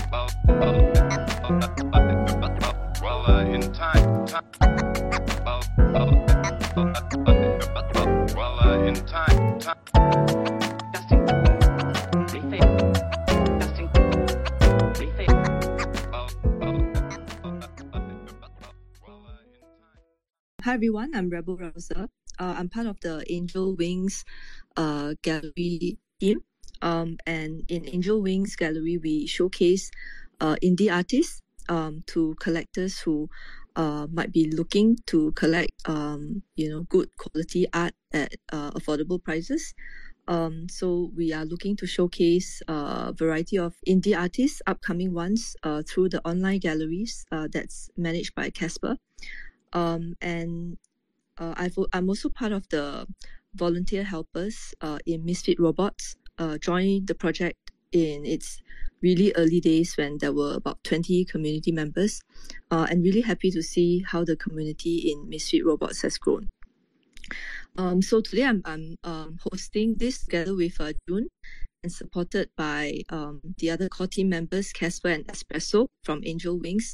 Hi everyone, I'm Rebel Rosa. I'm part of the Angel Wings gallery team. And in Angel Wings gallery, we showcase indie artists to collectors who might be looking to collect good quality art at affordable prices. So we are looking to showcase a variety of indie artists, upcoming ones, through the online galleries that's managed by Casper. I'm also part of the volunteer helpers in Misfit Robots. Joined the project in its really early days when there were about 20 community members, and really happy to see how the community in Misfit Robots has grown. So today I'm hosting this together with June, and supported by the other core team members, Casper and Espresso from Angel Wings.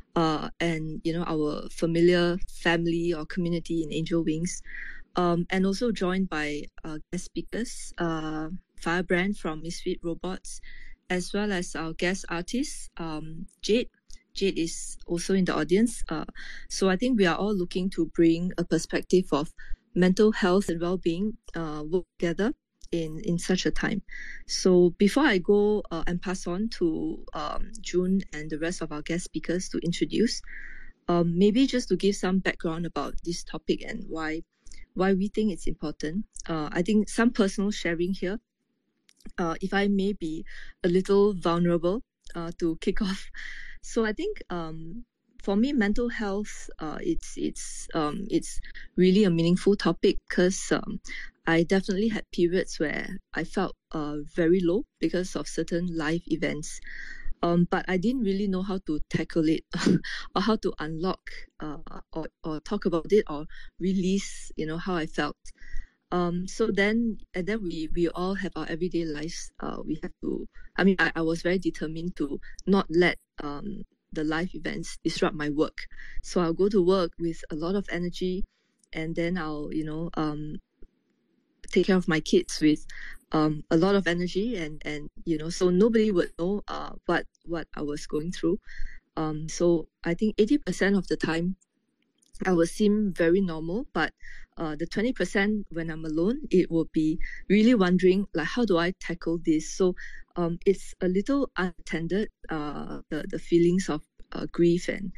And our familiar family or community in Angel Wings, and also joined by guest speakers, Firebrand from Misfit Robots, as well as our guest artist, Jade. Jade is also in the audience. So I think we are all looking to bring a perspective of mental health and well-being work together in such a time. So before I go and pass on to June and the rest of our guest speakers to introduce, maybe just to give some background about this topic and why we think it's important. I think some personal sharing here, if I may be a little vulnerable to kick off. So I think for me, mental health, it's really a meaningful topic because I definitely had periods where I felt very low because of certain life events. But I didn't really know how to tackle it or how to unlock or talk about it or release, how I felt. So then we all have our everyday lives. We have to, I was very determined to not let the life events disrupt my work. So I'll go to work with a lot of energy, and then I'll, take care of my kids with a lot of energy, and so nobody would know what I was going through. So I think 80% of the time I will seem very normal, but the 20% when I'm alone, it will be really wondering, like, how do I tackle this? So it's a little unattended, the feelings of grief and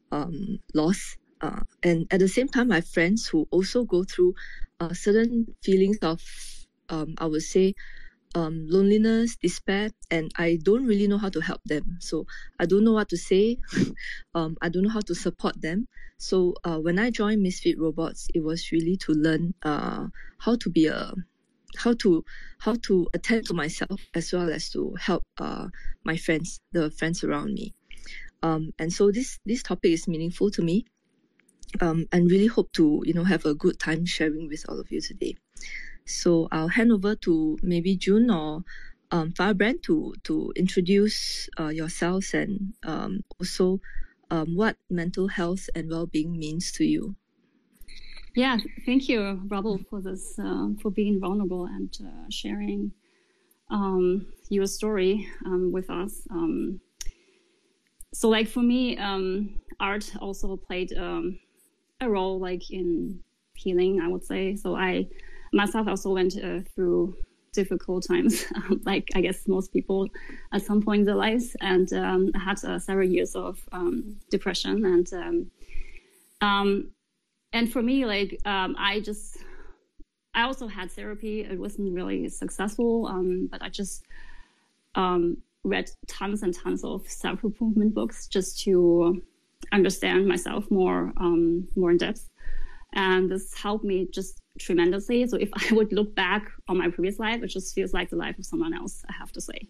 loss. And at the same time, my friends who also go through certain feelings of, I would say, loneliness, despair, and I don't really know how to help them. So I don't know what to say. I don't know how to support them. So when I joined Misfit Robots, it was really to learn how to attend to myself, as well as to help my friends, the friends around me. And so this topic is meaningful to me, and really hope to have a good time sharing with all of you today. So I'll hand over to maybe June or Firebrand to introduce yourselves and also what mental health and well-being means to you. Yeah, thank you, Rebel, for this, for being vulnerable and sharing your story with us. So, like, for me, art also played a role, like, in healing, I would say. So I myself also went through difficult times, like I guess most people at some point in their lives, and I had several years of depression, and for me, like, I also had therapy. It wasn't really successful, but I just read tons and tons of self-improvement books just to understand myself more in depth, and this helped me just tremendously. So if I would look back on my previous life, it just feels like the life of someone else, I have to say.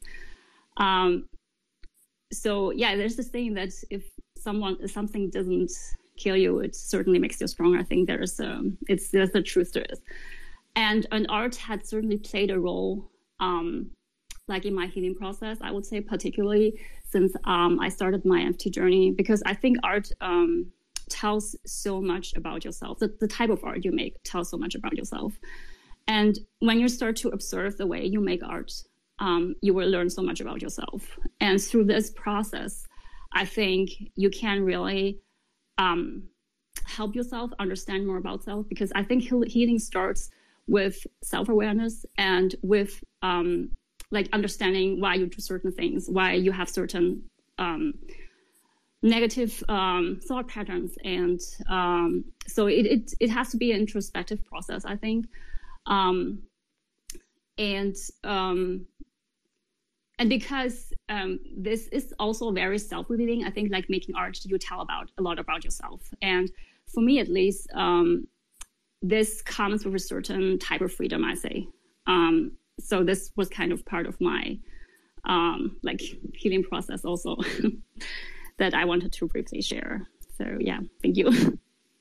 So yeah, there's this thing that if something doesn't kill you, it certainly makes you stronger. I think there's the truth to it. And art had certainly played a role like in my healing process, I would say, particularly since I started my NFT journey, because I think art tells so much about yourself. The type of art you make tells so much about yourself. And when you start to observe the way you make art, you will learn so much about yourself. And through this process, I think you can really help yourself understand more about self, because I think healing starts with self-awareness and with like understanding why you do certain things, why you have certain negative thought patterns. And so it has to be an introspective process, I think. And because this is also very self-revealing, I think like making art, you tell a lot about yourself. And for me, at least, this comes with a certain type of freedom, I say. So this was kind of part of my like healing process also that I wanted to briefly share. So yeah, thank you.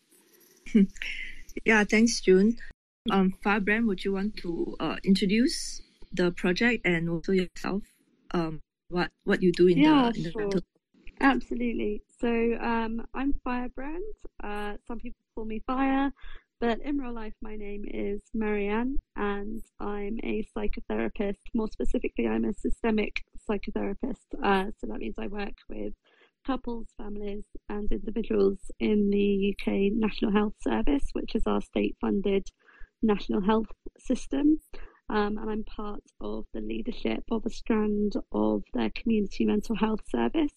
Yeah, thanks, June. Firebrand, would you want to introduce the project and also yourself? What you do in the sure. mental? Absolutely. So I'm Firebrand. Some people call me Fire, but in real life my name is Marianne, and I'm a psychotherapist. More specifically, I'm a systemic psychotherapist. So that means I work with couples, families, and individuals in the UK National Health Service, which is our state-funded national health system. And I'm part of the leadership of a strand of their community mental health service.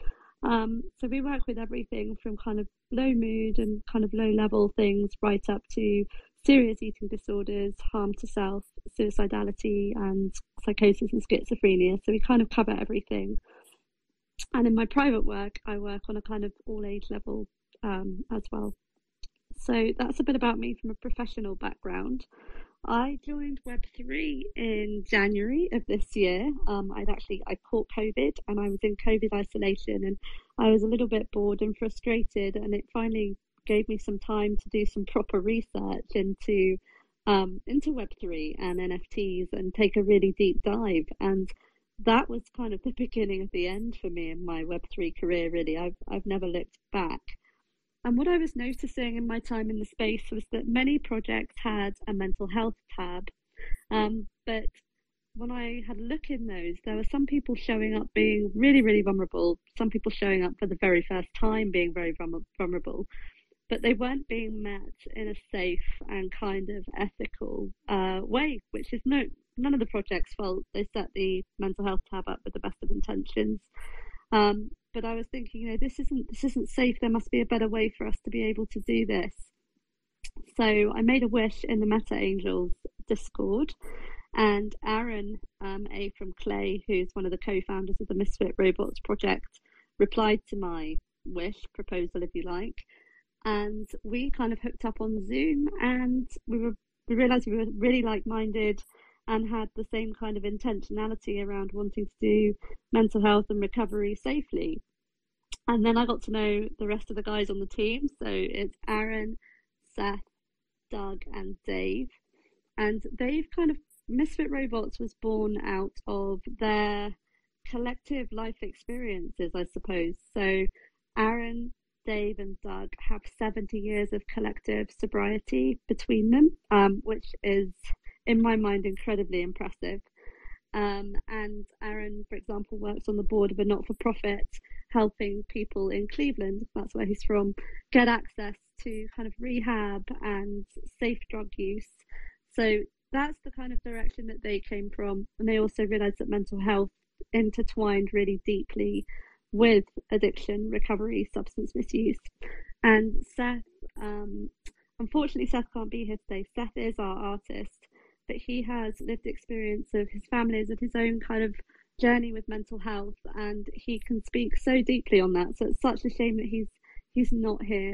So we work with everything from kind of low mood and kind of low level things right up to serious eating disorders, harm to self, suicidality, and psychosis and schizophrenia. So we kind of cover everything. And in my private work, I work on a kind of all age level as well. So that's a bit about me from a professional background. I joined Web3 in January of this year. I caught COVID and I was in COVID isolation, and I was a little bit bored and frustrated, and it finally gave me some time to do some proper research into Web3 and NFTs and take a really deep dive. And that was kind of the beginning of the end for me in my Web3 career, really. I've never looked back. And what I was noticing in my time in the space was that many projects had a mental health tab. But when I had a look in those, there were some people showing up being really, really vulnerable, some people showing up for the very first time being very vulnerable, but they weren't being met in a safe and kind of ethical way, which is none of the projects' fault. They set the mental health tab up with the best of intentions. But I was thinking, this isn't safe. There must be a better way for us to be able to do this. So I made a wish in the Meta Angels Discord, and Aaron A from Clay, who's one of the co-founders of the Misfit Robots project, replied to my wish proposal, if you like, and we kind of hooked up on Zoom, and we realized we were really like-minded and had the same kind of intentionality around wanting to do mental health and recovery safely. And then I got to know the rest of the guys on the team. So it's Aaron, Seth, Doug, and Dave. And Misfit Robots was born out of their collective life experiences, I suppose. So Aaron, Dave, and Doug have 70 years of collective sobriety between them, which is, in my mind, incredibly impressive. And Aaron, for example, works on the board of a not-for-profit helping people in Cleveland, that's where he's from, get access to kind of rehab and safe drug use. So that's the kind of direction that they came from. And they also realized that mental health intertwined really deeply with addiction, recovery, substance misuse. And Seth, unfortunately, Seth can't be here today. Seth is our artist, but he has lived experience of his family's and his own kind of journey with mental health, and he can speak so deeply on that. So it's such a shame that he's not here.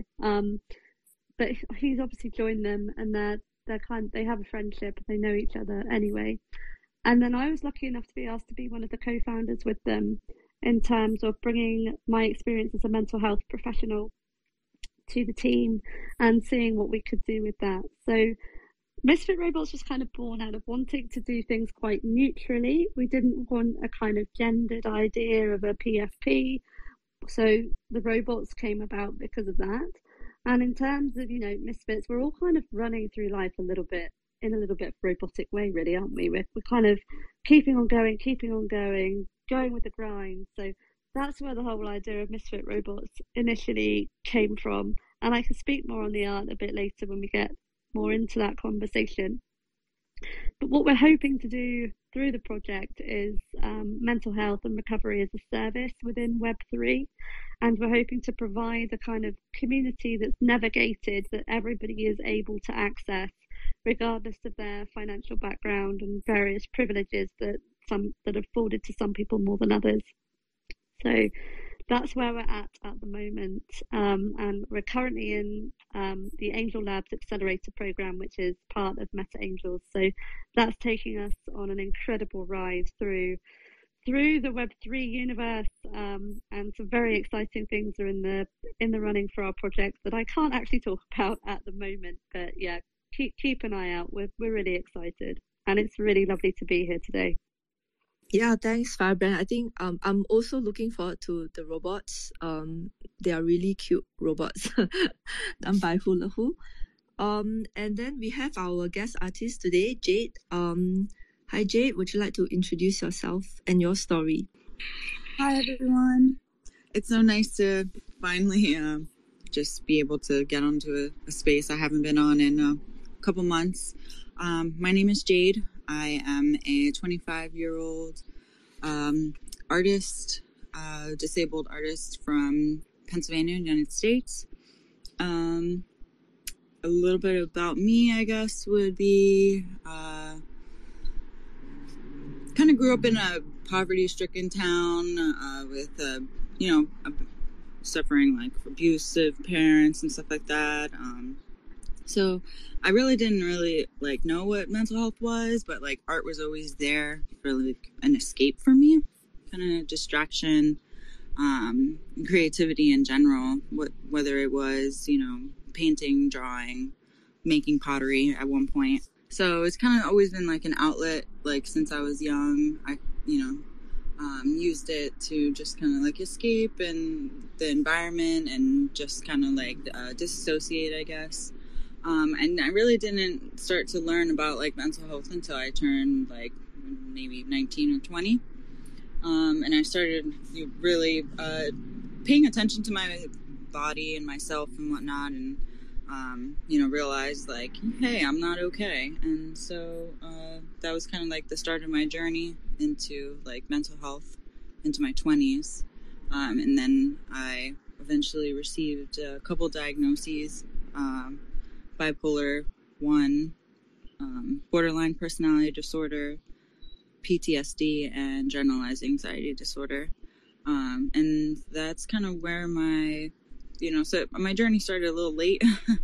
But he's obviously joined them, and they have a friendship, they know each other anyway. And then I was lucky enough to be asked to be one of the co-founders with them in terms of bringing my experience as a mental health professional to the team and seeing what we could do with that. So Misfit Robots was kind of born out of wanting to do things quite neutrally. We didn't want a kind of gendered idea of a PFP. So the robots came about because of that. And in terms of, Misfits, we're all kind of running through life in a little bit robotic way, really, aren't we? We're kind of keeping on going, going with the grind. So that's where the whole idea of Misfit Robots initially came from. And I can speak more on the art a bit later when we get more into that conversation. But what we're hoping to do through the project is mental health and recovery as a service within Web3. And we're hoping to provide a kind of community that's navigated, that everybody is able to access, regardless of their financial background and various privileges that are afforded to some people more than others. So that's where we're at the moment. And we're currently in the Angel Labs Accelerator program, which is part of Meta Angels. So that's taking us on an incredible ride through the Web3 universe, and some very exciting things are in the running for our project that I can't actually talk about at the moment. But yeah, keep an eye out. We're really excited, and it's really lovely to be here today. Yeah, thanks, Firebrand. I think I'm also looking forward to the robots. They are really cute robots done by Hula Hoo. And then we have our guest artist today, Jade. Hi, Jade. Would you like to introduce yourself and your story? Hi, everyone. It's so nice to finally just be able to get onto a space I haven't been on in a couple months. My name is Jade. I am a 25-year-old artist, disabled artist from Pennsylvania, United States. A little bit about me, I guess, would be kind of grew up in a poverty-stricken town with, suffering like abusive parents and stuff like that. So I really didn't know what mental health was, but like art was always there for like an escape for me, kind of distraction, creativity in general, whether it was, painting, drawing, making pottery at one point. So it's kind of always been like an outlet, like since I was young. I, used it to just kind of like escape and the environment and just kind of like disassociate, I guess. And I really didn't start to learn about like mental health until I turned like maybe 19 or 20. And I started really paying attention to my body and myself and whatnot, and realized like, hey, I'm not okay. And so that was kind of like the start of my journey into like mental health into my 20s. And then I eventually received a couple diagnoses, bipolar 1, borderline personality disorder, PTSD, and generalized anxiety disorder. And that's kind of where my journey started a little late.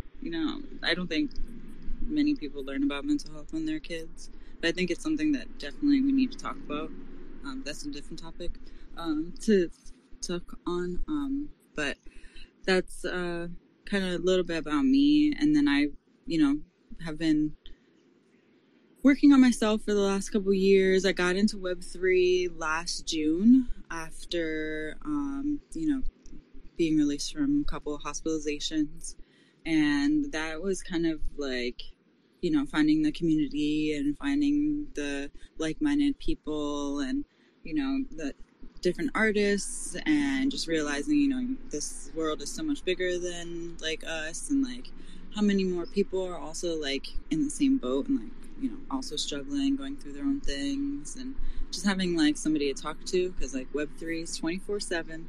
I don't think many people learn about mental health when they're kids, but I think it's something that definitely we need to talk about. That's a different topic to talk on. But that's kind of a little bit about me. And then I, have been working on myself for the last couple years. I got into Web3 last June after, being released from a couple of hospitalizations. And that was kind of like, finding the community and finding the like-minded people and, the different artists, and just realizing, this world is so much bigger than like us, and like how many more people are also like in the same boat and like, also struggling, going through their own things, and just having like somebody to talk to, because like Web3 is 24/7,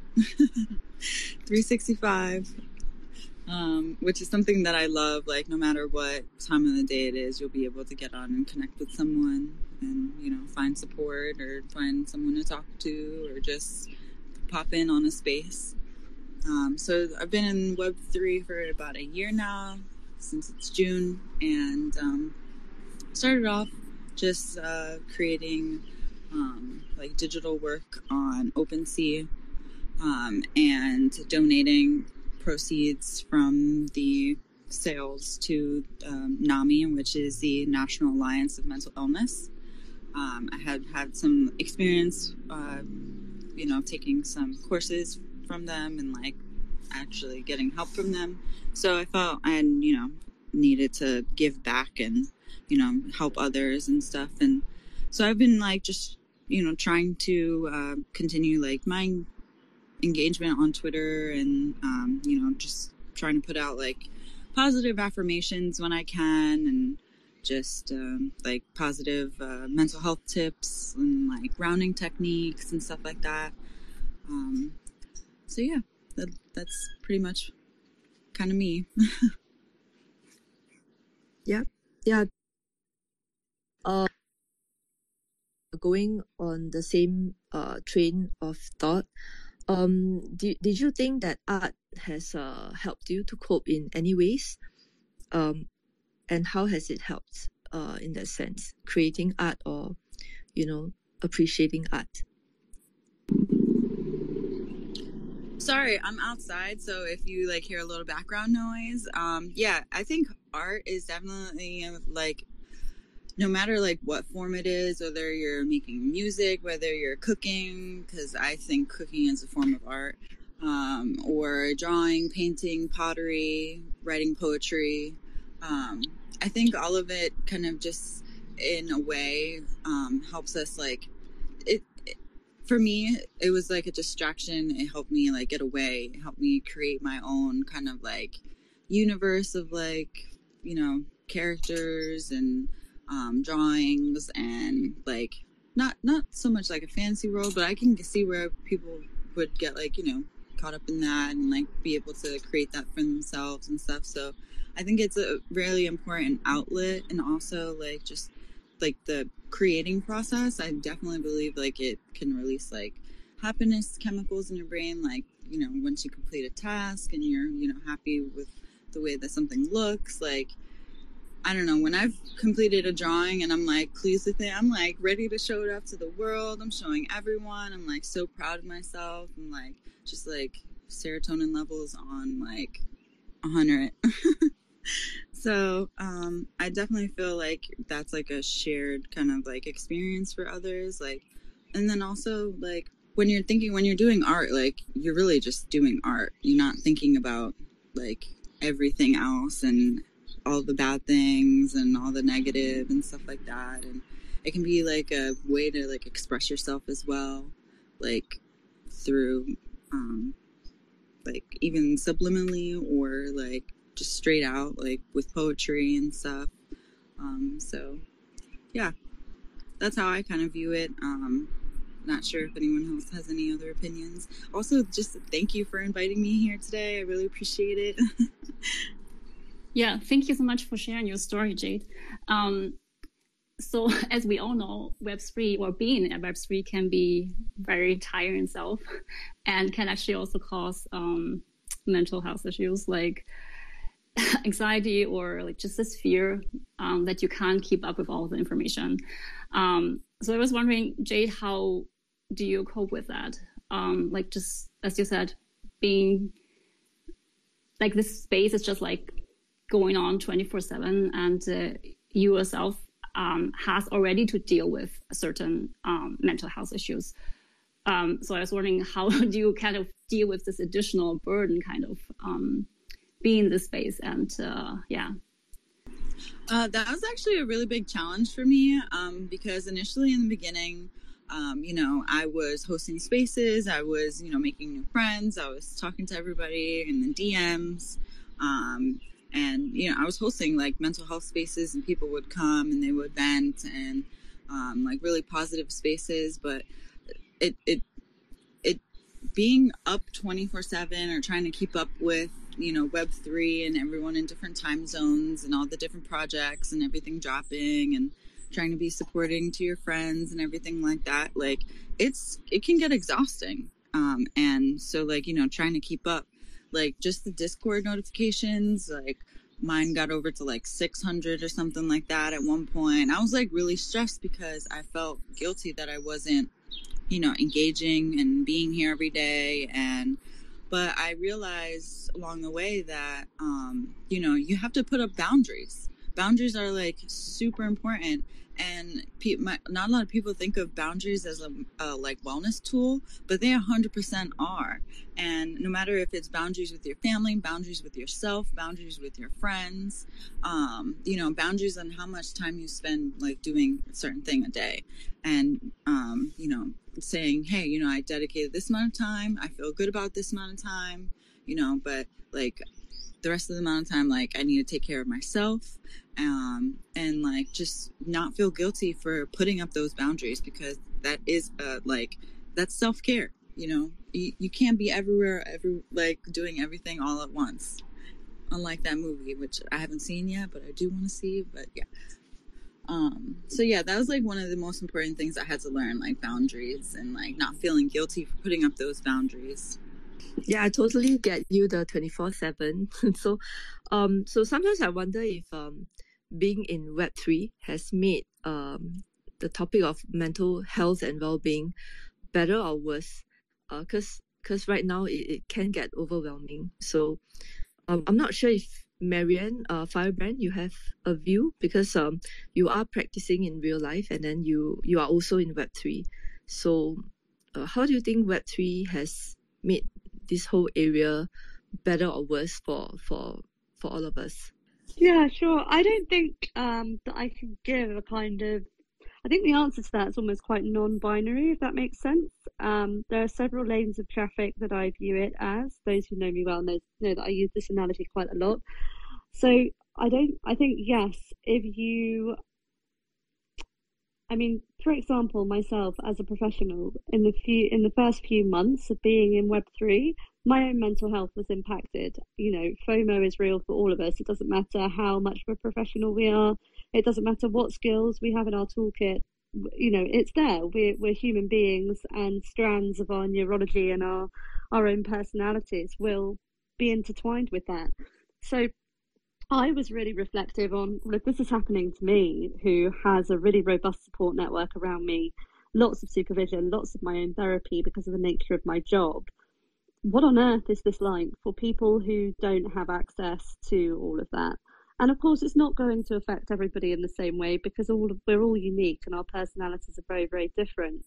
365, which is something that I love. Like no matter what time of the day it is, you'll be able to get on and connect with someone and, find support or find someone to talk to or just pop in on a space. So I've been in Web3 for about a year now, since it's June, and started off just creating like digital work on OpenSea, and donating proceeds from the sales to NAMI, which is the National Alliance of Mental Illness. I had had some experience, taking some courses from them and like actually getting help from them. So I felt I needed to give back and, help others and stuff. And so I've been like just, trying to continue like my engagement on Twitter and, just trying to put out like positive affirmations when I can and just like positive mental health tips and like grounding techniques and stuff like that. So yeah, that's pretty much kind of me. Yeah. Going on the same train of thought, did you think that art has helped you to cope in any ways? And how has it helped in that sense, creating art or, appreciating art? Sorry, I'm outside, so if you like hear a little background noise, I think art is definitely like, no matter like what form it is, whether you're making music, whether you're cooking, because I think cooking is a form of art, or drawing, painting, pottery, writing poetry. I think all of it kind of just in a way helps us like for me, it was like a distraction. It helped me like get away. It helped me create my own kind of like universe of like, characters and drawings and like not so much like a fantasy world, but I can see where people would get like, caught up in that and like be able to create that for themselves and stuff. So I think it's a really important outlet, and also like just like the creating process, I definitely believe like it can release like happiness chemicals in your brain, like once you complete a task and you're happy with the way that something looks. Like I don't know, when I've completed a drawing and I'm like pleased with it, I'm like ready to show it off to the world. I'm showing everyone. I'm like so proud of myself. I'm like just like serotonin levels on like 100. So I definitely feel like that's like a shared kind of like experience for others. Like, and then also like when you're doing art, like you're really just doing art. You're not thinking about like everything else and all the bad things and all the negative and stuff like that. And it can be like a way to like express yourself as well, like through like even subliminally or like just straight out, like with poetry and stuff. So yeah, that's how I kind of view it. Not sure if anyone else has any other opinions. Also, just thank you for inviting me here today. I really appreciate it. Yeah, thank you so much for sharing your story, Jade. So as we all know, Web3 or being at Web3 can be very tiring itself and can actually also cause mental health issues like anxiety or like just this fear that you can't keep up with all the information. So I was wondering, Jade, how do you cope with that? Like just as you said, being like this space is just like going on 24/7, and you yourself has already to deal with certain mental health issues. So I was wondering, how do you kind of deal with this additional burden, kind of be in this space? And that was actually a really big challenge for me, because initially in the beginning, I was hosting spaces, I was, making new friends, I was talking to everybody in the DMs, and, I was hosting like mental health spaces, and people would come and they would vent, and like really positive spaces. But it being up 24/7 or trying to keep up with, Web3 and everyone in different time zones and all the different projects and everything dropping, and trying to be supporting to your friends and everything like that, like it can get exhausting. And so like, trying to keep up, like just the Discord notifications, like mine got over to like 600 or something like that at one point. I was like really stressed because I felt guilty that I wasn't, engaging and being here every day. But I realized along the way that, you know, you have to put up boundaries. Boundaries are like super important. And not a lot of people think of boundaries as a like wellness tool, but they 100% are. And no matter if it's boundaries with your family, boundaries with yourself, boundaries with your friends, you know, boundaries on how much time you spend like doing a certain thing a day. And, you know, saying, hey, you know, I dedicated this amount of time. I feel good about this amount of time, you know, but like the rest of the amount of time, like I need to take care of myself, and like just not feel guilty for putting up those boundaries, because that is like that's self-care. You know, you can't be everywhere, like doing everything all at once. Unlike that movie, which I haven't seen yet, but I do want to see. But yeah. So yeah, that was like one of the most important things I had to learn, like boundaries and like not feeling guilty for putting up those boundaries. Yeah, I totally get you the 24/7. So, so sometimes I wonder if being in Web3 has made the topic of mental health and well-being better or worse. Because right now it can get overwhelming. So, I'm not sure if Marianne, Firebrand, you have a view, because you are practicing in real life and then you are also in Web3. So, how do you think Web3 has made this whole area better or worse for all of us? Yeah, sure. I don't think that I can give a kind of. I think the answer to that is almost quite non-binary, if that makes sense. There are several lanes of traffic that I view it as. Those who know me well know that I use this analogy quite a lot. So I think yes, I mean, for example, myself as a professional, in the first few months of being in Web3, my own mental health was impacted. You know, FOMO is real for all of us. It doesn't matter how much of a professional we are. It doesn't matter what skills we have in our toolkit. You know, it's there. We're human beings, and strands of our neurology and our own personalities will be intertwined with that. So I was really reflective on, well, if this is happening to me, who has a really robust support network around me, lots of supervision, lots of my own therapy because of the nature of my job, what on earth is this like for people who don't have access to all of that? And of course, it's not going to affect everybody in the same way, because we're all unique and our personalities are very, very different.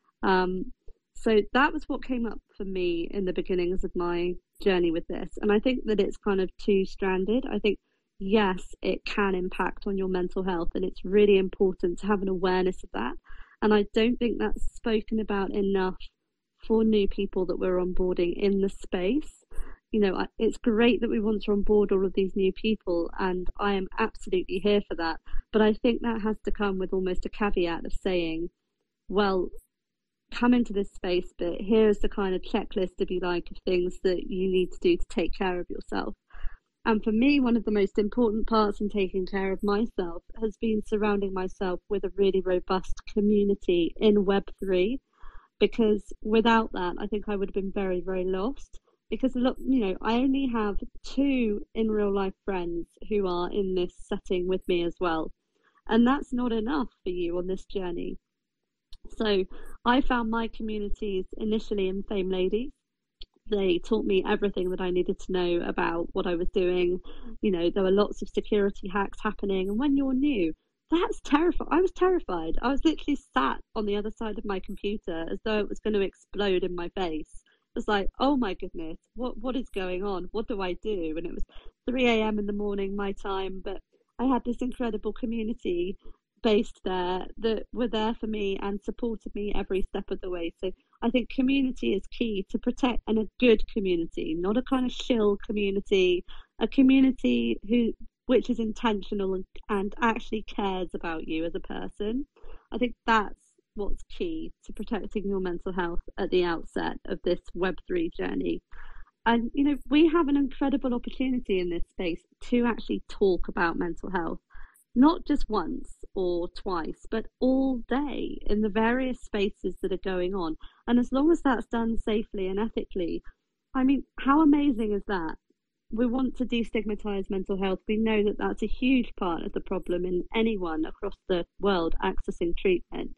So that was what came up for me in the beginnings of my journey with this. And I think that it's kind of two-stranded. I think, yes, it can impact on your mental health, and it's really important to have an awareness of that. And I don't think that's spoken about enough for new people that we're onboarding in the space. You know, it's great that we want to onboard all of these new people, and I am absolutely here for that. But I think that has to come with almost a caveat of saying, well, come into this space, but here's the kind of checklist, if you like, of things that you need to do to take care of yourself. And for me, one of the most important parts in taking care of myself has been surrounding myself with a really robust community in Web3, because without that, I think I would have been very, very lost. Because, look, you know, I only have 2 in real life friends who are in this setting with me as well. And that's not enough for you on this journey. So I found my communities initially in Fame Ladies. They taught me everything that I needed to know about what I was doing. You know, there were lots of security hacks happening. And when you're new, that's terrifying. I was terrified. I was literally sat on the other side of my computer as though it was going to explode in my face. It was like, oh my goodness, what is going on? What do I do? And it was 3 a.m. in the morning, my time. But I had this incredible community based there that were there for me and supported me every step of the way. So I think community is key to protect, and a good community, not a kind of shill community, a community which is intentional and actually cares about you as a person. I think that's what's key to protecting your mental health at the outset of this Web3 journey. And, you know, we have an incredible opportunity in this space to actually talk about mental health, not just once or twice, but all day in the various spaces that are going on. And as long as that's done safely and ethically, I mean, how amazing is that? We want to destigmatize mental health. We know that that's a huge part of the problem in anyone across the world accessing treatment.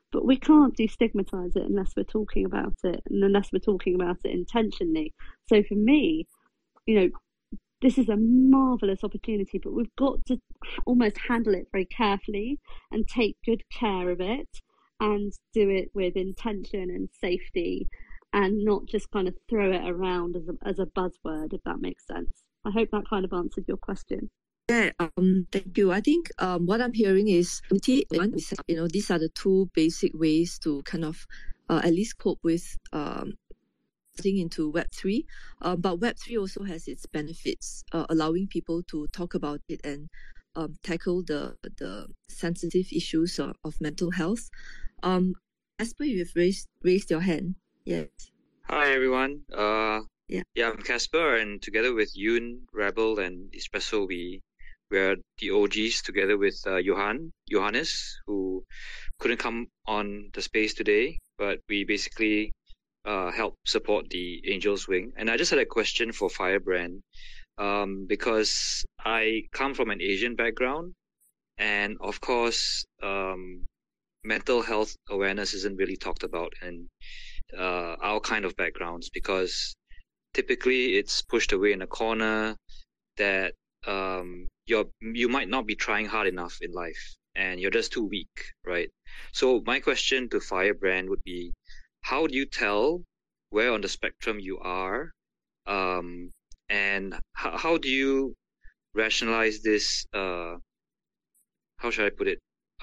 but we can't destigmatize it unless we're talking about it and unless we're talking about it intentionally. So for me, this is a marvelous opportunity, but we've got to almost handle it very carefully and take good care of it and do it with intention and safety and not just kind of throw it around as a buzzword, if that makes sense. I hope that kind of answered your question. Yeah, thank you. I think what I'm hearing is, these are the two basic ways to kind of at least cope with into Web3. But Web3 also has its benefits, allowing people to talk about it and tackle the sensitive issues of mental health. Casper, you've raised your hand. Yes. Hi, everyone. Yeah, I'm Casper, and together with Yoon, Rebel, and Espresso, we're the OGs together with Johannes, who couldn't come on the space today, but we basically help support the Angel's Wing. And I just had a question for Firebrand, because I come from an Asian background, and of course, mental health awareness isn't really talked about in our kind of backgrounds, because typically it's pushed away in a corner that you might not be trying hard enough in life and you're just too weak, right? So my question to Firebrand would be, how do you tell where on the spectrum you are, and how do you rationalize this, how should I put it,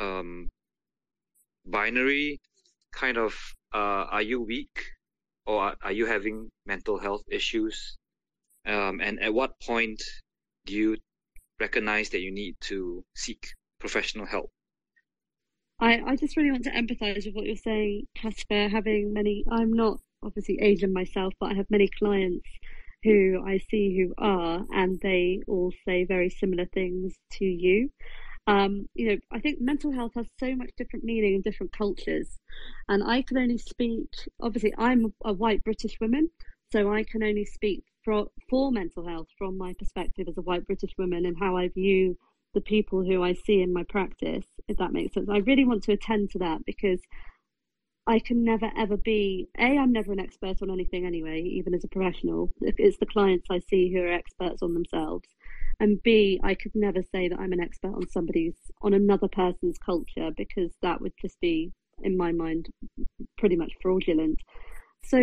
binary kind of, are you weak or are you having mental health issues? And at what point do you recognize that you need to seek professional help? I just really want to empathize with what you're saying, Casper. I'm not obviously Asian myself, but I have many clients who I see who are, and they all say very similar things to you. I think mental health has so much different meaning in different cultures, and I can only speak, obviously I'm a white British woman, so I can only speak for mental health from my perspective as a white British woman and how I view the people who I see in my practice, if that makes sense. I really want to attend to that, because I can never ever be, I'm never an expert on anything anyway, even as a professional. It's the clients I see who are experts on themselves. And B, I could never say that I'm an expert on another person's culture, because that would just be, in my mind, pretty much fraudulent. So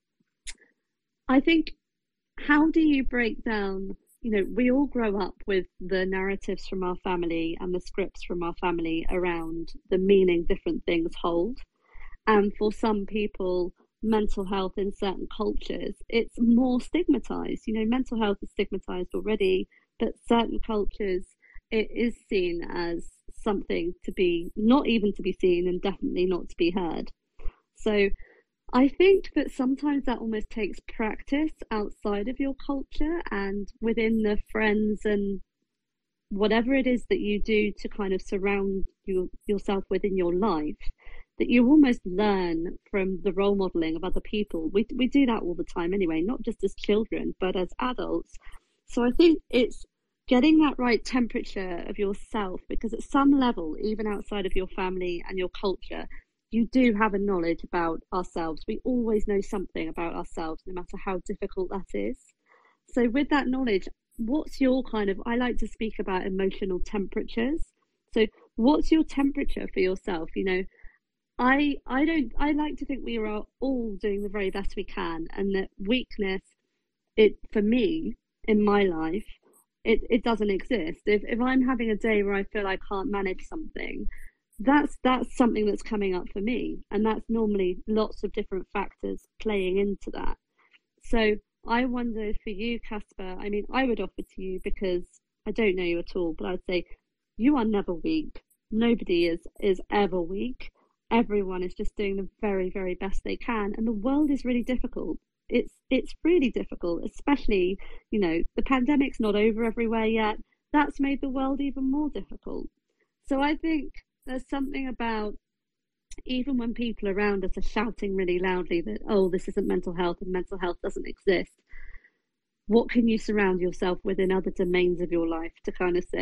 I think, how do you break down, we all grow up with the narratives from our family and the scripts from our family around the meaning different things hold. And for some people, mental health in certain cultures, it's more stigmatized. Mental health is stigmatized already, but certain cultures, it is seen as something to be, not even to be seen, and definitely not to be heard. So I think that sometimes that almost takes practice outside of your culture and within the friends and whatever it is that you do to kind of surround yourself within your life, that you almost learn from the role modeling of other people. We do that all the time anyway, not just as children, but as adults. So I think it's getting that right temperature of yourself, because at some level, even outside of your family and your culture, you do have a knowledge about ourselves. We always know something about ourselves, no matter how difficult that is. So with that knowledge, what's your I like to speak about emotional temperatures. So what's your temperature for yourself? I like to think we are all doing the very best we can, and that weakness, for me, in my life, it doesn't exist. If I'm having a day where I feel I can't manage something, that's something that's coming up for me, and that's normally lots of different factors playing into that. So I wonder, for you, Casper, I would offer to you, because I don't know you at all, but I'd say you are never weak. Nobody is ever weak. Everyone is just doing the very, very best they can, and the world is really difficult. It's really difficult, especially, the pandemic's not over everywhere yet. That's made the world even more difficult. So I think there's something about, even when people around us are shouting really loudly that, oh, this isn't mental health and mental health doesn't exist, what can you surround yourself with in other domains of your life to kind of say,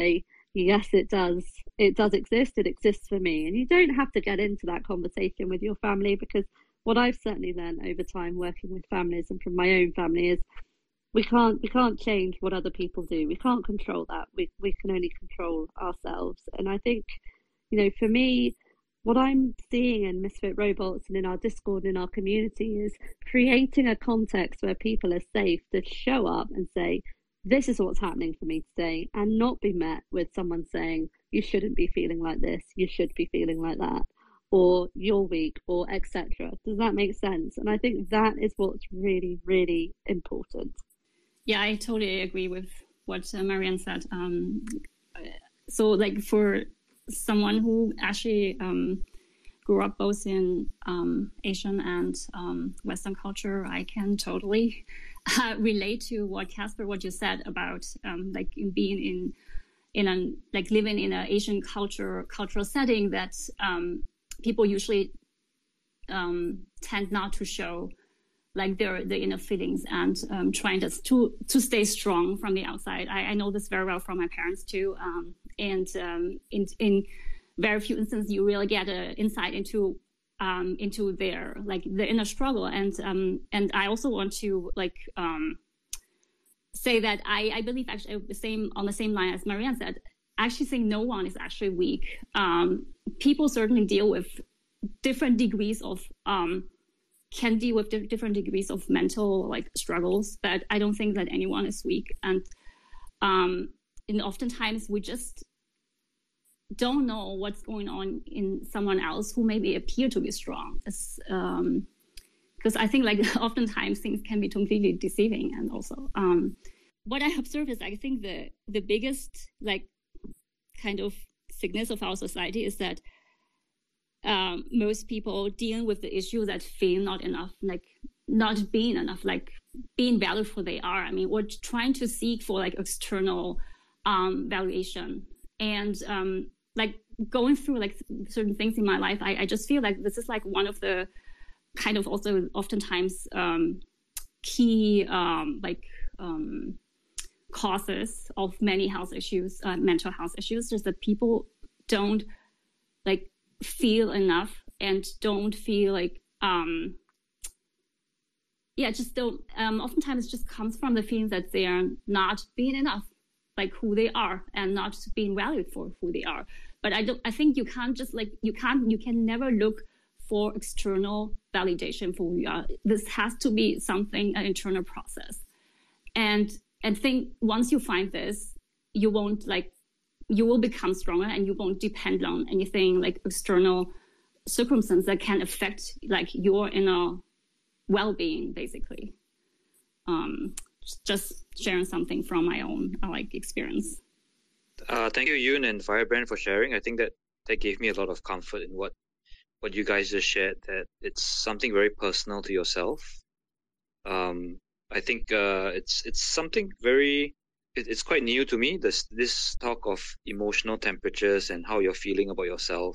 yes, it does. It does exist. It exists for me. And you don't have to get into that conversation with your family, because what I've certainly learned over time working with families and from my own family is we can't change what other people do. We can't control that. We can only control ourselves. And I think, for me, what I'm seeing in Misfit Robots and in our Discord and in our community is creating a context where people are safe to show up and say, this is what's happening for me today, and not be met with someone saying, you shouldn't be feeling like this, you should be feeling like that, or you're weak, or etc. Does that make sense? And I think that is what's really, really important. Yeah, I totally agree with what Marianne said. So like for someone who actually grew up both in Asian and Western culture, I can totally relate to what you said about like being living in an Asian cultural setting that people usually tend not to show like their inner feelings and trying to stay strong from the outside. I know this very well from my parents too, and in very few instances you really get an insight into their like the inner struggle. And I also want to say that I believe actually on the same line as Marianne said. I actually think no one is actually weak. People certainly deal with different degrees of can deal with different degrees of mental like struggles, but I don't think that anyone is weak. And oftentimes we just don't know what's going on in someone else who maybe appear to be strong. Because I think like oftentimes things can be completely deceiving. And also what I observe is I think the biggest like kind of sickness of our society is that most people dealing with the issue that feel not enough, like not being enough, like being valued for they are. I mean, we're trying to seek for like external valuation. And like going through like certain things in my life, I just feel like this is like one of the kind of also oftentimes key causes of many health issues, mental health issues, just that people don't like feel enough and don't feel like just don't oftentimes it just comes from the feeling that they are not being enough, like who they are, and not being valued for who they are. But I think you can't just like you can never look for external validation for who you are. This has to be something, an internal process. And think once you find this, you will become stronger, and you won't depend on anything like external circumstances that can affect like your inner well-being, basically. Just sharing something from my own like experience. Thank you, Yoon and Firebrand, for sharing. I think that gave me a lot of comfort in what you guys just shared, that it's something very personal to yourself. I think it's something very, it's quite new to me, this talk of emotional temperatures and how you're feeling about yourself.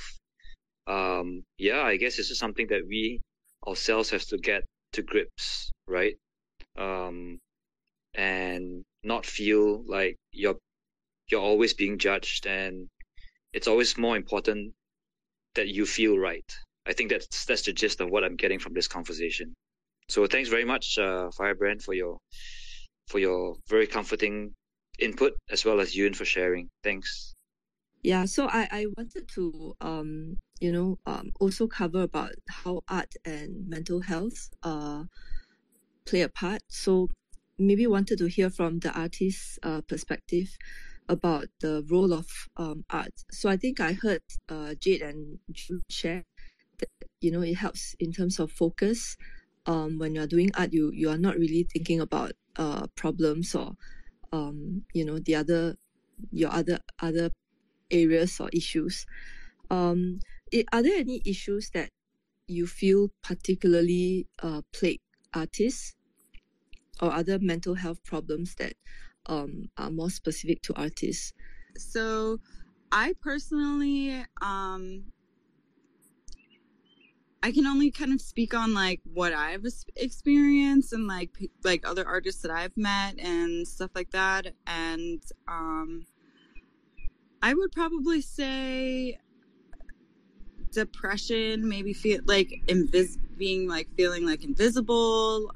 I guess it's just something that we ourselves have to get to grips, right? And not feel like you're always being judged, and it's always more important that you feel right. I think that's the gist of what I'm getting from this conversation. So thanks very much, Firebrand, for your very comforting input, as well as Yoon for sharing. Thanks. Yeah, so I wanted to also cover about how art and mental health play a part. So maybe wanted to hear from the artist's perspective about the role of art. So I think I heard Jade and June share that it helps in terms of focus. When you're doing art, you are not really thinking about problems or your other areas or issues. Are there any issues that you feel particularly plague artists, or other mental health problems that are more specific to artists? So I personally, I can only kind of speak on like what I've experienced and like other artists that I've met and stuff like that. And I would probably say depression, maybe feel like being like feeling like invisible,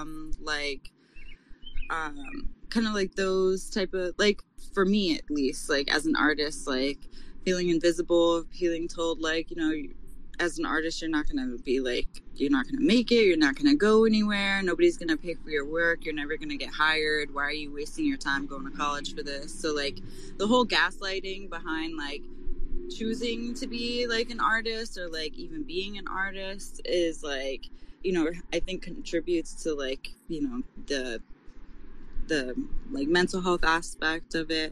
kind of like those type of, like, for me at least, like as an artist, like feeling invisible, feeling told like, you know, as an artist, you're not going to be like, you're not going to make it, you're not going to go anywhere, nobody's going to pay for your work, you're never going to get hired, why are you wasting your time going to college for this? So like the whole gaslighting behind like choosing to be like an artist or like even being an artist is like, you know, I think contributes to like, you know, the like mental health aspect of it.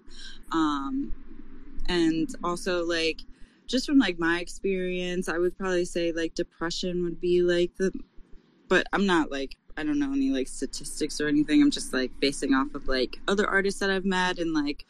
And also like, just from like my experience, I would probably say like depression would be like but I'm not like, I don't know any like statistics or anything. I'm just like basing off of like other artists that I've met and like,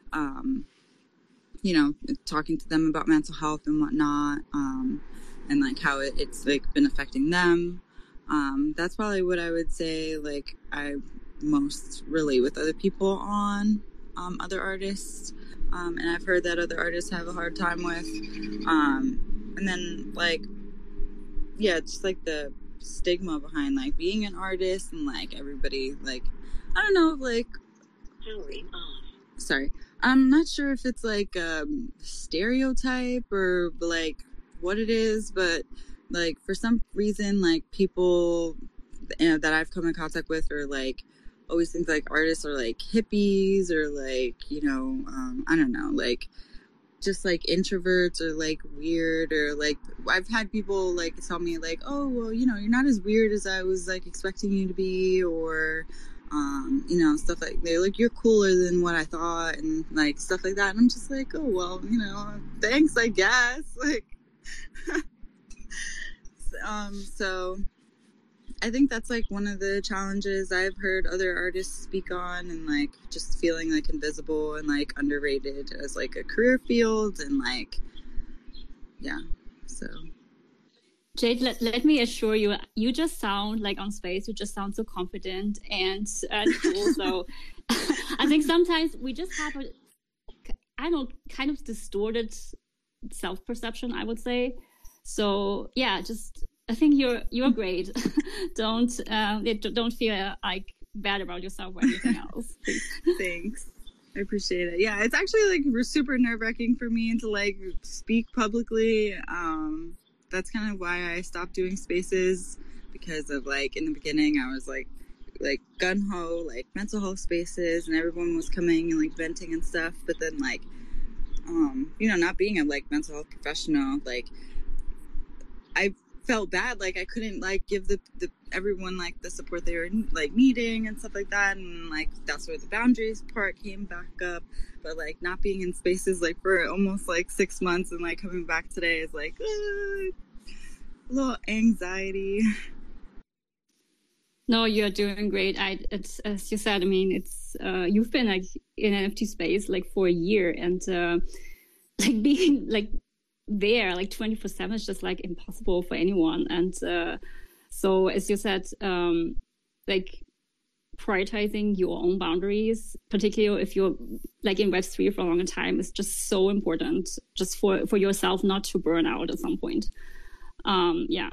you know, talking to them about mental health and whatnot, and like how it's like been affecting them. That's probably what I would say like I most relate with other people on, other artists. And I've heard that other artists have a hard time with. And then like, yeah, just like the stigma behind like being an artist and like everybody like, I don't know, like, sorry, I'm not sure if it's like stereotype or like what it is, but like for some reason like people, you know, that I've come in contact with are like always think like artists are like hippies or like, you know, I don't know, like just like introverts or like weird, or like I've had people like tell me like, oh well, you know, you're not as weird as I was like expecting you to be, or you know, stuff like they're like, you're cooler than what I thought, and like stuff like that. And I'm just like, oh well, you know, thanks, I guess. Like so I think that's like one of the challenges I've heard other artists speak on, and like just feeling like invisible and like underrated as like a career field, and like, yeah. So Jade, let me assure you, you just sound like on space, you just sound so confident and cool. So I think sometimes we just have a, I don't know, kind of distorted self-perception, I would say. So yeah, just, I think you're great. Don't feel like bad about yourself or anything else. Please. Thanks. I appreciate it. Yeah, it's actually like super nerve-wracking for me to like speak publicly. That's kind of why I stopped doing spaces, because of like in the beginning I was like gung-ho, like mental health spaces, and everyone was coming and like venting and stuff. But then like, you know, not being a like mental health professional, like I felt bad, like I couldn't like give the everyone like the support they were like needing and stuff like that, and like that's where the boundaries part came back up. But like not being in spaces like for almost like 6 months and like coming back today is like a little anxiety. No, you're doing great. It's as you said, I mean, it's you've been like in NFT space like for a year, and like being like there like 24/7 is just like impossible for anyone. And so as you said, like prioritizing your own boundaries, particularly if you're like in Web3 for a longer time, is just so important, just for yourself not to burn out at some point. Yeah,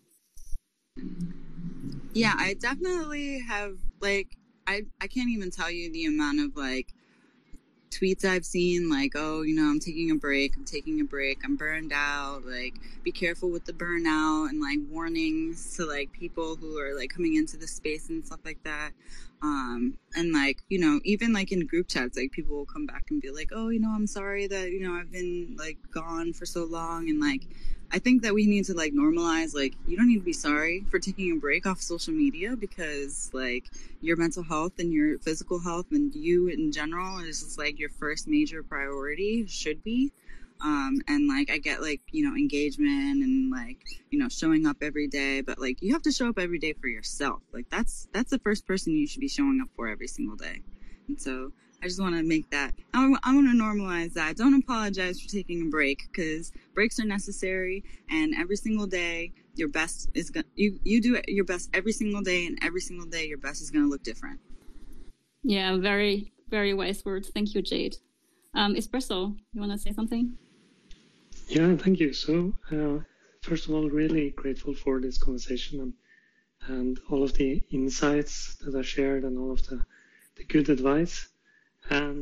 I definitely have like, I can't even tell you the amount of like tweets I've seen like, oh, you know, I'm taking a break, I'm burned out, like be careful with the burnout, and like warnings to like people who are like coming into the space and stuff like that. And like, you know, even like in group chats, like people will come back and be like, oh, you know, I'm sorry that, you know, I've been like gone for so long. And like, I think that we need to like normalize, like, you don't need to be sorry for taking a break off social media, because like your mental health and your physical health and you in general is just like your first major priority, should be. And like, I get like, you know, engagement and like, you know, showing up every day, but like you have to show up every day for yourself. Like that's the first person you should be showing up for every single day. And so I just want to make that, I want to normalize that. Don't apologize for taking a break, because breaks are necessary, and every single day your best is going to, you do your best every single day, and every single day your best is going to look different. Yeah, very, very wise words. Thank you, Jade. Espresso, you want to say something? Yeah, thank you. So, first of all, really grateful for this conversation and all of the insights that are shared and all of the good advice. And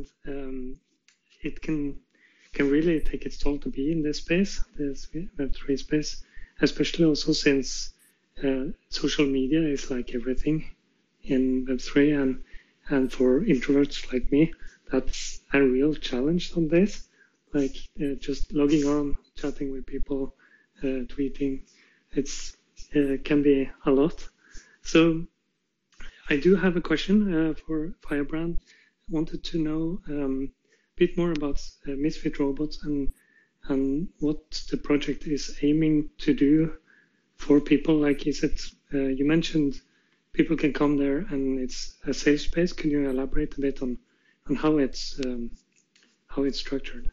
it can really take its toll to be in this space, this Web3 space, especially also since social media is like everything in Web3, and for introverts like me, that's a real challenge on this. Like just logging on, chatting with people, tweeting, can be a lot. So I do have a question for Firebrand. I wanted to know a bit more about Misfit Robots and what the project is aiming to do for people. Like, is it, you mentioned people can come there and it's a safe space. Can you elaborate a bit on how it's structured?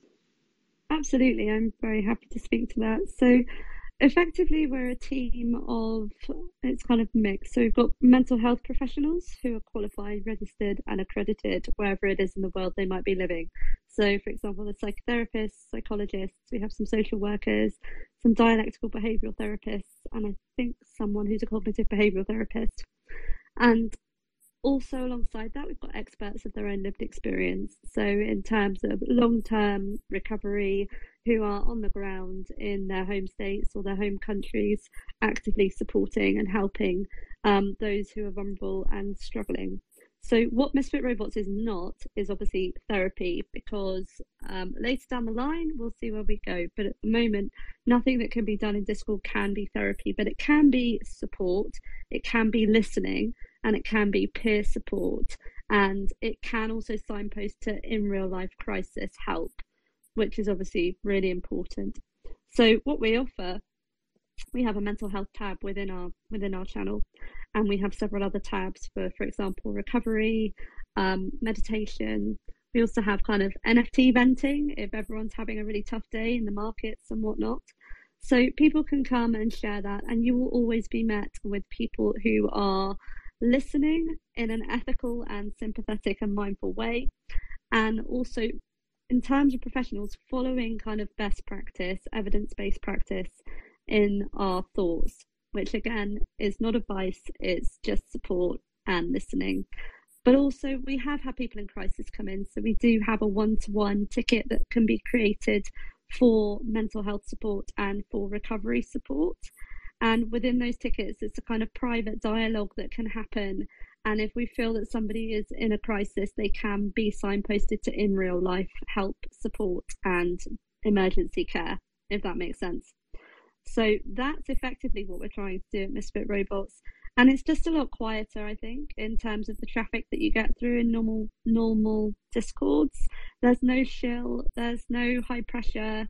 Absolutely, I'm very happy to speak to that. So effectively, we're a team of, it's kind of mixed. So we've got mental health professionals who are qualified, registered and accredited wherever it is in the world they might be living. So for example, the psychotherapists, psychologists, we have some social workers, some dialectical behavioural therapists, and I think someone who's a cognitive behavioural therapist. And also alongside that, we've got experts of their own lived experience. So in terms of long-term recovery, who are on the ground in their home states or their home countries, actively supporting and helping those who are vulnerable and struggling. So what Misfit Robots is not is obviously therapy, because later down the line, we'll see where we go. But at the moment, nothing that can be done in Discord can be therapy, but it can be support, it can be listening, and it can be peer support. And it can also signpost to in real life crisis help, which is obviously really important. So what we offer, we have a mental health tab within our channel, and we have several other tabs for example, recovery, meditation. We also have kind of NFT venting if everyone's having a really tough day in the markets and whatnot. So people can come and share that, and you will always be met with people who are listening in an ethical and sympathetic and mindful way, and also in terms of professionals following kind of best practice, evidence-based practice in our thoughts, which again is not advice, it's just support and listening. But also we have had people in crisis come in, so we do have a one-to-one ticket that can be created for mental health support and for recovery support. And within those tickets, it's a kind of private dialogue that can happen. And if we feel that somebody is in a crisis, they can be signposted to in real life help, support and emergency care, if that makes sense. So that's effectively what we're trying to do at Misfit Robots. And it's just a lot quieter, I think, in terms of the traffic that you get through in normal Discords. There's no shill, there's no high pressure.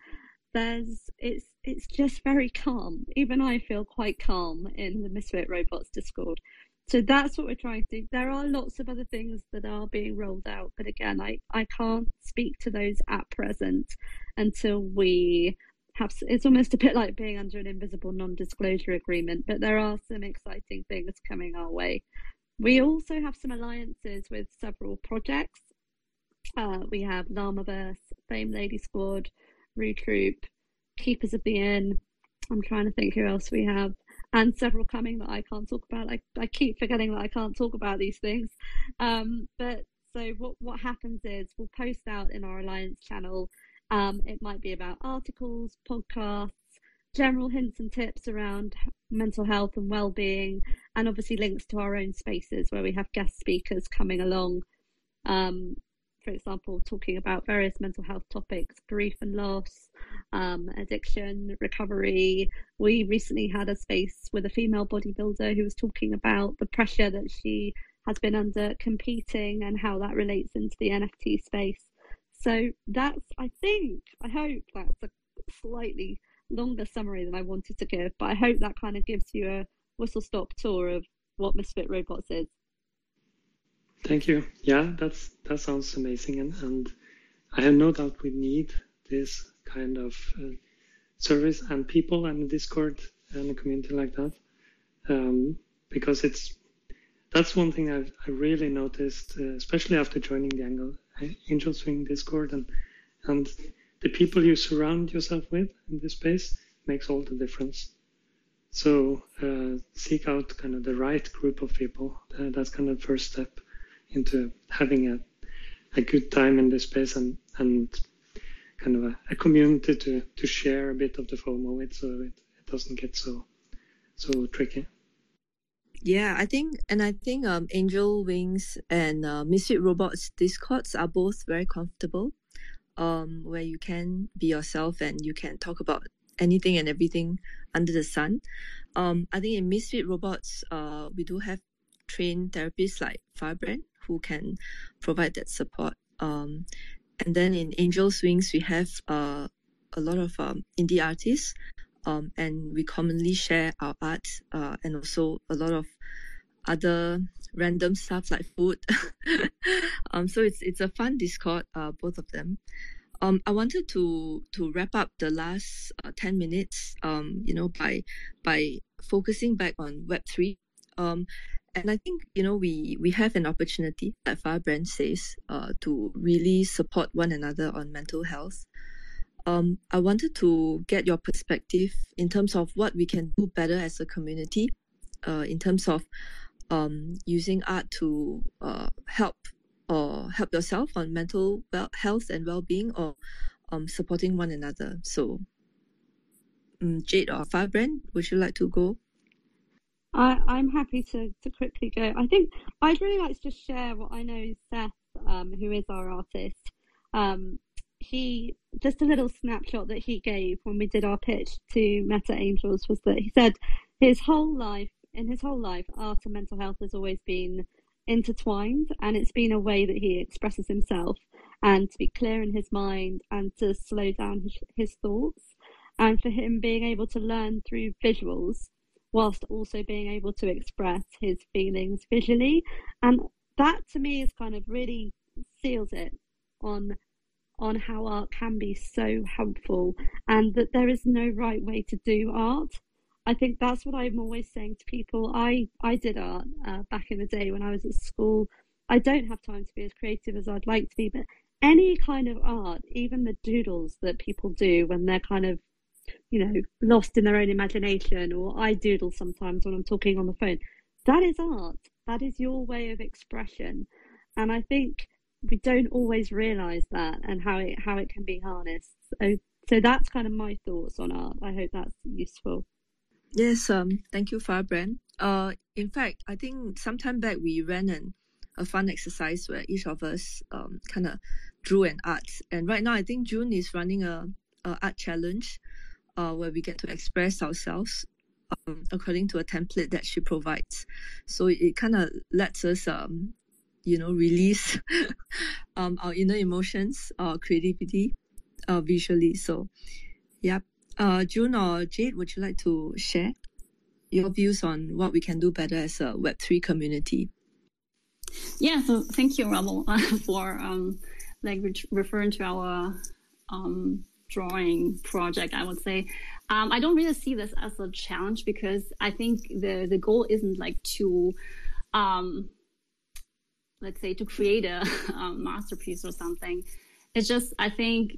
It's just very calm. Even I feel quite calm in the Misfit Robots Discord. So that's what we're trying to do. There are lots of other things that are being rolled out, but again, I can't speak to those at present until we have. It's almost a bit like being under an invisible non-disclosure agreement, but there are some exciting things coming our way. We also have some alliances with several projects. We have Llamaverse, Fame Lady Squad, Rue Troop, Keepers of the Inn. I'm trying to think who else we have, and several coming that I can't talk about. I keep forgetting that I can't talk about these things. But so what happens is we'll post out in our Alliance channel. It might be about articles, podcasts, general hints and tips around mental health and well-being, and obviously links to our own spaces where we have guest speakers coming along. For example, talking about various mental health topics, grief and loss, addiction, recovery. We recently had a space with a female bodybuilder who was talking about the pressure that she has been under competing and how that relates into the NFT space. So that's, I hope that's a slightly longer summary than I wanted to give, but I hope that kind of gives you a whistle-stop tour of what Misfit Robots is. Thank you. Yeah, that sounds amazing, and I have no doubt we need this kind of service and people and Discord and a community like that, because that's one thing I really noticed, especially after joining the Angel Swing Discord, and the people you surround yourself with in this space makes all the difference. So seek out kind of the right group of people. That's kind of the first step into having a good time in this space and kind of a community to share a bit of the FOMO with, so it doesn't get so tricky. Yeah, I think Angel Wings and Misfit Robots Discords are both very comfortable, where you can be yourself and you can talk about anything and everything under the sun. I think in Misfit Robots, we do have trained therapists like Firebrand who can provide that support. And then in Angel Swings, we have a lot of indie artists. And we commonly share our art and also a lot of other random stuff like food. So it's a fun Discord, both of them. I wanted to wrap up the last 10 minutes, by focusing back on Web3. And I think, we have an opportunity, like Firebrand says, to really support one another on mental health. I wanted to get your perspective in terms of what we can do better as a community, in terms of using art to help yourself on mental health and well-being, or supporting one another. So, Jade or Firebrand, would you like to go? I'm happy to quickly go. I think I'd really like to just share what I know Seth, who is our artist. He, just a little snapshot that he gave when we did our pitch to Meta Angels was that he said in his whole life, art and mental health has always been intertwined, and it's been a way that he expresses himself and to be clear in his mind and to slow down his thoughts. And for him, being able to learn through visuals whilst also being able to express his feelings visually. And that to me is kind of really seals it on how art can be so helpful, and that there is no right way to do art. I think that's what I'm always saying to people. I did art back in the day when I was at school. I don't have time to be as creative as I'd like to be, but any kind of art, even the doodles that people do when they're kind of, lost in their own imagination, or I doodle sometimes when I'm talking on the phone, that is art. That is your way of expression. And I think we don't always realize that and how it can be harnessed. So that's kind of my thoughts on art. I hope that's useful. Yes, thank you, Firebrand. In fact, I think sometime back we ran a fun exercise where each of us kind of drew an art. And right now, I think June is running a art challenge where we get to express ourselves according to a template that she provides. So it kind of lets us release our inner emotions, our creativity, visually. So, yeah. June or Jade, would you like to share your views on what we can do better as a Web3 community? Yeah, so thank you, Rebel, for referring to our drawing project. I would say I don't really see this as a challenge, because I think the goal isn't to let's say to create a masterpiece or something. It's just, I think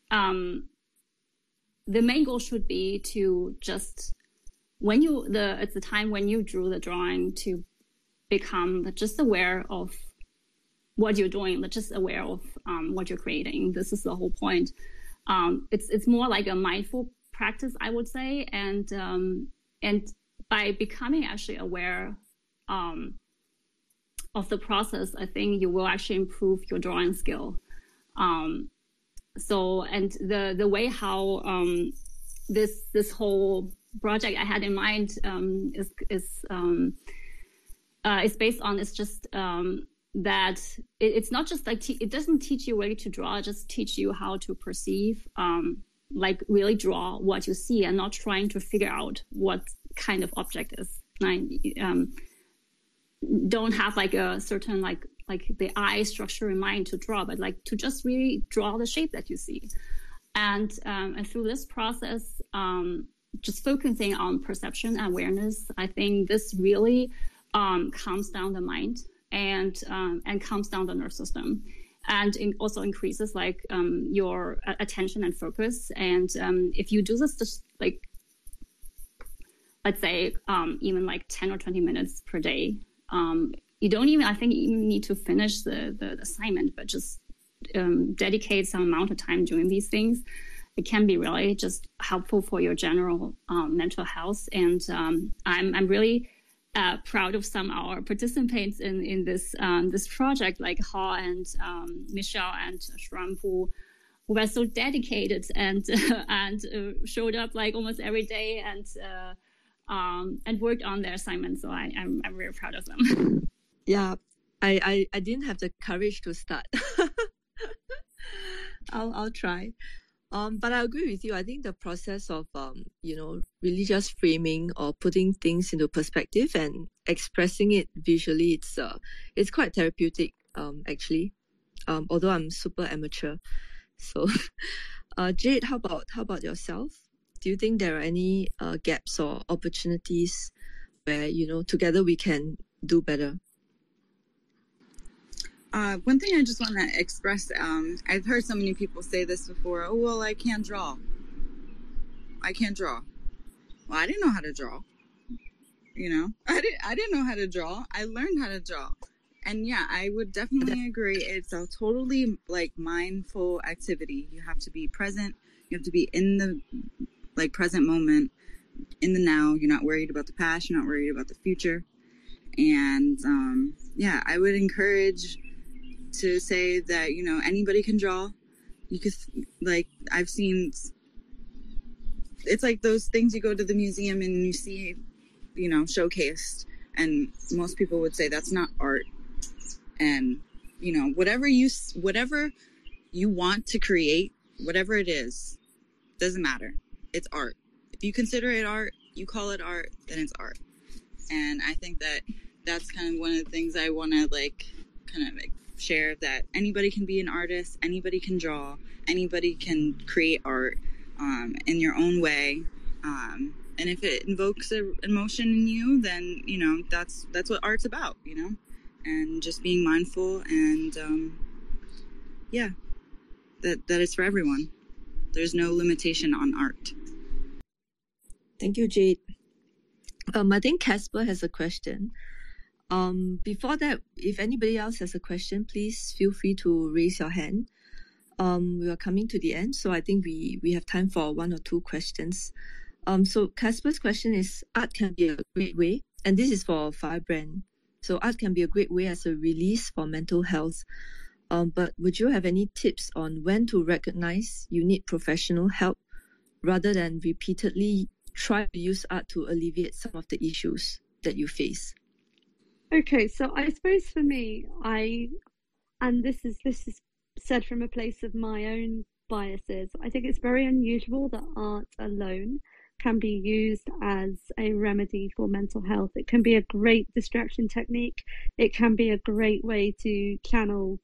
the main goal should be to just, it's the time when you drew the drawing, to become just aware of what you're doing, just aware of what you're creating. This is the whole point. It's more like a mindful practice, I would say, and by becoming actually aware of the process, I think you will actually improve your drawing skill. And the way how this whole project I had in mind is based on, it's just that it's not just it doesn't teach you really to draw, it just teach you how to perceive, really draw what you see, and not trying to figure out what kind of object is. Don't have a certain like the eye structure in mind to draw, but to just really draw the shape that you see. And through this process, just focusing on perception and awareness, I think this really calms down the mind and calms down the nervous system. and also increases like your attention and focus. And if you do this just like, let's say even like 10 or 20 minutes per day, you don't even, I think, even need to finish the assignment, but just dedicate some amount of time doing these things. It can be really just helpful for your general mental health. And I'm really proud of some of our participants in this project, like Ha and Michelle and Shram, who were so dedicated and showed up like almost every day and worked on their assignments. So I'm very proud of them. Yeah, I didn't have the courage to start. I'll try. But I agree with you. I think the process of, really just framing or putting things into perspective and expressing it visually, it's quite therapeutic, actually. Although I'm super amateur. So, Jade, how about yourself? Do you think there are any gaps or opportunities where, together we can do better? One thing I just want to express, I've heard so many people say this before. Oh, well, I can't draw. I can't draw. Well, I didn't know how to draw. I didn't know how to draw. I learned how to draw. And yeah, I would definitely agree. It's a totally like mindful activity. You have to be present. You have to be in the like present moment, in the now. You're not worried about the past. You're not worried about the future. And yeah, I would encourage to say that, anybody can draw. You could, like, I've seen, it's like those things you go to the museum and you see, showcased, and most people would say that's not art. And, whatever you want to create, whatever it is, doesn't matter. It's art. If you consider it art, you call it art, then it's art. And I think that that's kind of one of the things I want to share, that anybody can be an artist, anybody can draw, anybody can create art in your own way. And if it invokes an emotion in you, then, that's what art's about, and just being mindful and, that it's for everyone. There's no limitation on art. Thank you, Jade. I think Casper has a question. Before that, if anybody else has a question, please feel free to raise your hand. We are coming to the end, so I think we have time for one or two questions. So Casper's question is, art can be a great way, and this is for Firebrand. So art can be a great way as a release for mental health. But would you have any tips on when to recognize you need professional help rather than repeatedly try to use art to alleviate some of the issues that you face? Okay, so I suppose for me, and this is said from a place of my own biases, I think it's very unusual that art alone can be used as a remedy for mental health. It can be a great distraction technique. It can be a great way to channel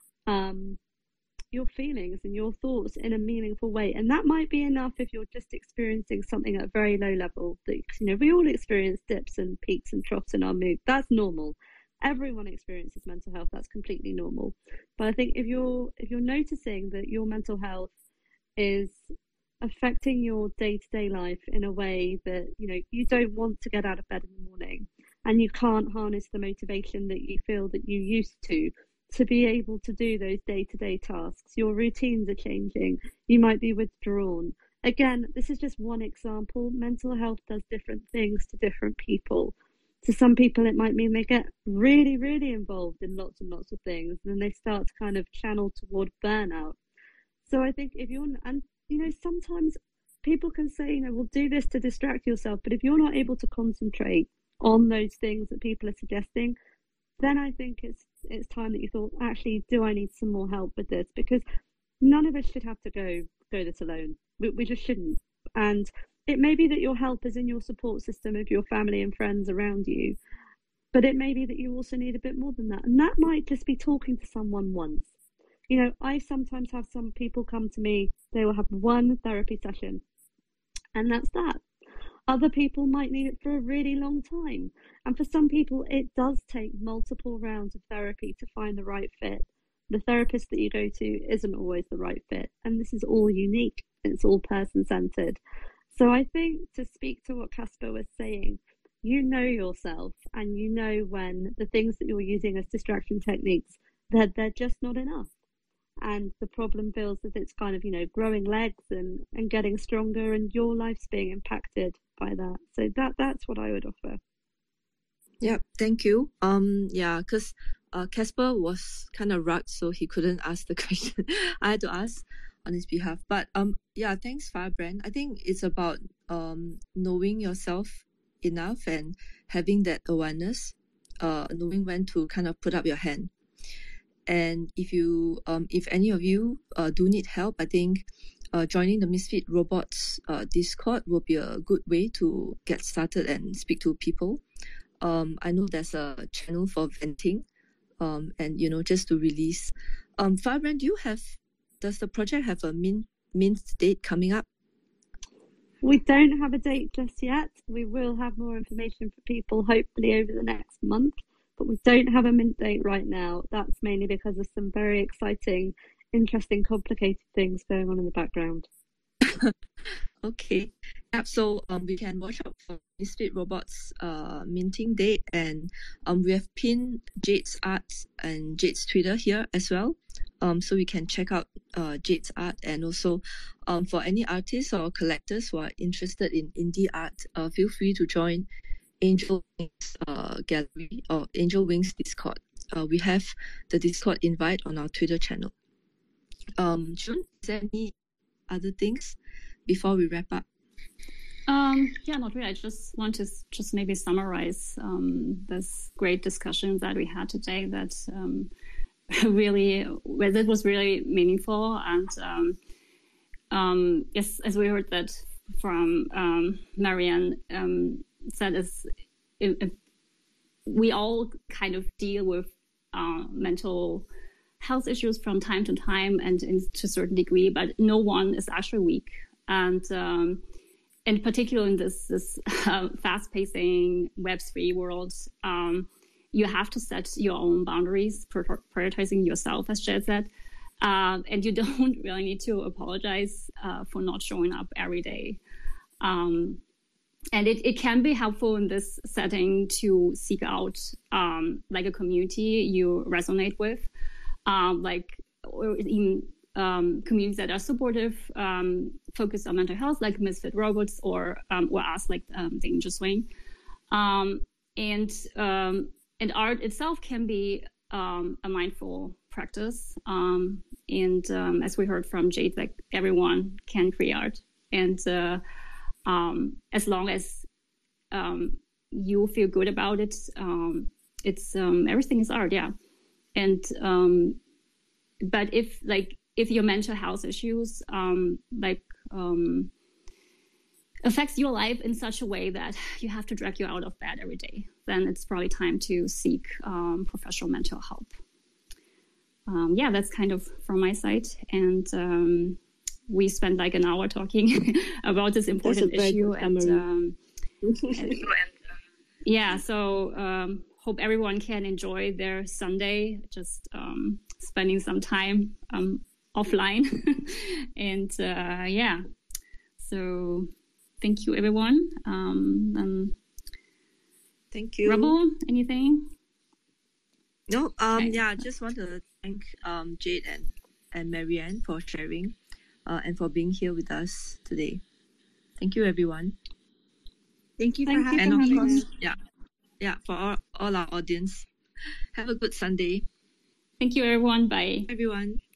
your feelings and your thoughts in a meaningful way, and that might be enough if you're just experiencing something at a very low level. That we all experience dips and peaks and troughs in our mood. That's normal. Everyone experiences mental health. That's completely normal. But I think if you're noticing that your mental health is affecting your day-to-day life in a way that you don't want to get out of bed in the morning, and you can't harness the motivation that you feel that you used to be able to do those day-to-day tasks. Your routines are changing. You might be withdrawn. Again, this is just one example. Mental health does different things to different people. To some people, it might mean they get really, really involved in lots and lots of things, and then they start to kind of channel toward burnout. So I think sometimes people can say, we'll do this to distract yourself, but if you're not able to concentrate on those things that people are suggesting, then I think it's time that you thought, actually, do I need some more help with this? Because none of us should have to go this alone. We just shouldn't. And it may be that your help is in your support system of your family and friends around you, but it may be that you also need a bit more than that. And that might just be talking to someone once. I sometimes have some people come to me, they will have one therapy session, and that's that. Other people might need it for a really long time. And for some people, it does take multiple rounds of therapy to find the right fit. the therapist that you go to isn't always the right fit. And this is all unique. It's all person-centered. So I think, to speak to what Casper was saying, you know yourself, and you know when the things that you're using as distraction techniques, they're just not enough. And the problem feels that it's kind of, growing legs and getting stronger, and your life's being impacted by that. So that's what I would offer. Yeah, thank you. Because Casper was kind of rugged, so he couldn't ask the question. I had to ask on his behalf. But thanks, Firebrand. I think it's about knowing yourself enough and having that awareness, knowing when to kind of put up your hand. And if any of you do need help, I think joining the Misfit Robots Discord will be a good way to get started and speak to people. I know there's a channel for venting, and just to release. Firebrand, does the project have a mint date coming up? We don't have a date just yet. We will have more information for people hopefully over the next month, but we don't have a mint date right now. That's mainly because of some very exciting, interesting, complicated things going on in the background. Okay. Yeah, so we can watch out for Misfit Robots minting date, and we have pinned Jade's art and Jade's Twitter here as well. So we can check out Jade's art, and also for any artists or collectors who are interested in indie art, feel free to join Angel Wings Gallery or Angel Wings Discord. We have the Discord invite on our Twitter channel. June, is there any other things before we wrap up? Not really. I just want to maybe summarize this great discussion that we had today. That that was really meaningful, and yes, as we heard that from Marianne, said we all kind of deal with mental health issues from time to time and to a certain degree, but no one is actually weak. And particularly in this fast-pacing Web3 world, you have to set your own boundaries, prioritizing yourself, as Jed said. And you don't really need to apologize for not showing up every day. And it can be helpful in this setting to seek out like a community you resonate with, or even communities that are supportive, focused on mental health, like Misfit Robots or us, like the Angel Wing. And art itself can be a mindful practice. And as we heard from Jade, like everyone can create art. And as long as you feel good about it, it's everything is art, yeah. And but if your mental health issues affects your life in such a way that you have to drag you out of bed every day, then it's probably time to seek professional mental help. That's kind of from my side. And we spent like an hour talking about this important issue. So hope everyone can enjoy their Sunday, just spending some time offline. And so thank you, everyone. Thank you. Rebel, anything? No, I just want to thank Jade and Marianne for sharing and for being here with us today. Thank you, everyone. Thank you for having me. And of course, Yeah, for all our audience. Have a good Sunday. Thank you, everyone. Bye. Everyone.